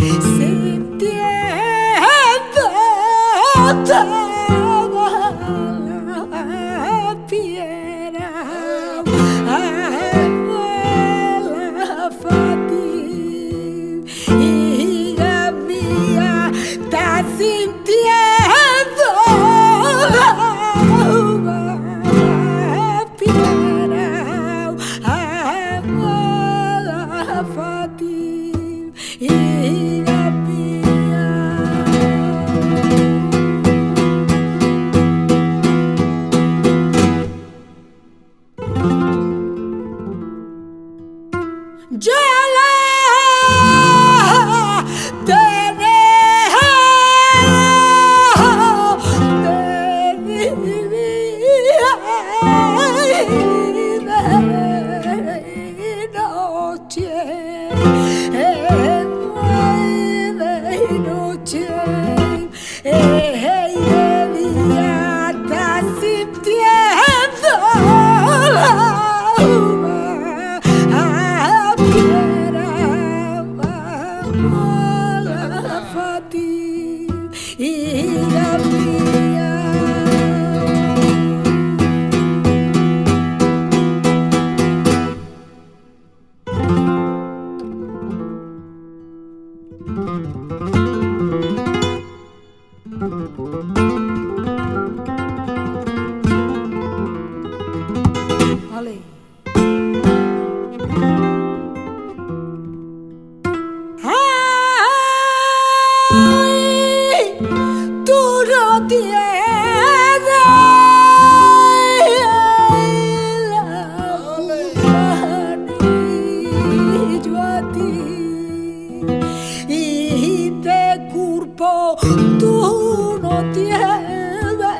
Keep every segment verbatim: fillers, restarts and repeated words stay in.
sintiendo toda la piedra. Abuela Fati, hija mía, estás sintiendo la piedra. Abuela Fati, hija mía. Yo la tenía de mi vida de noche, de noche, de día, estás sintiendo la hija mía. Ale. Tú no tienes la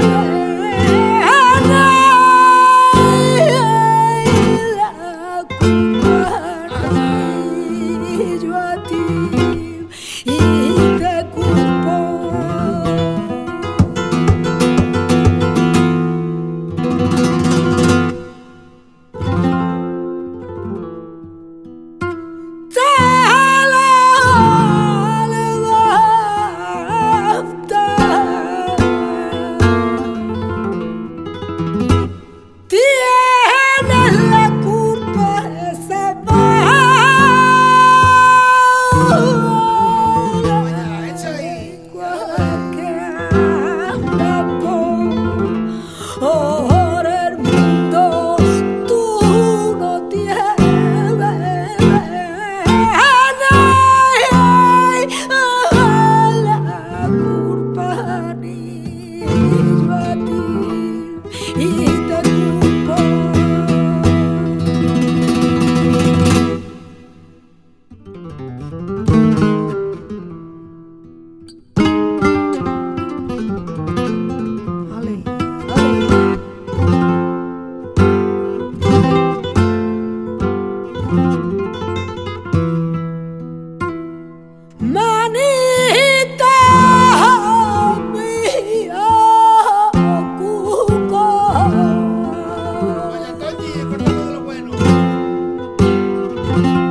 culpa, ni yo a ti, y te culpo. Por el mundo tú no tienes la culpa, ni yo a ti, y te culpo. Manita mía, cuco. Vaya, Toñi, con todo lo bueno.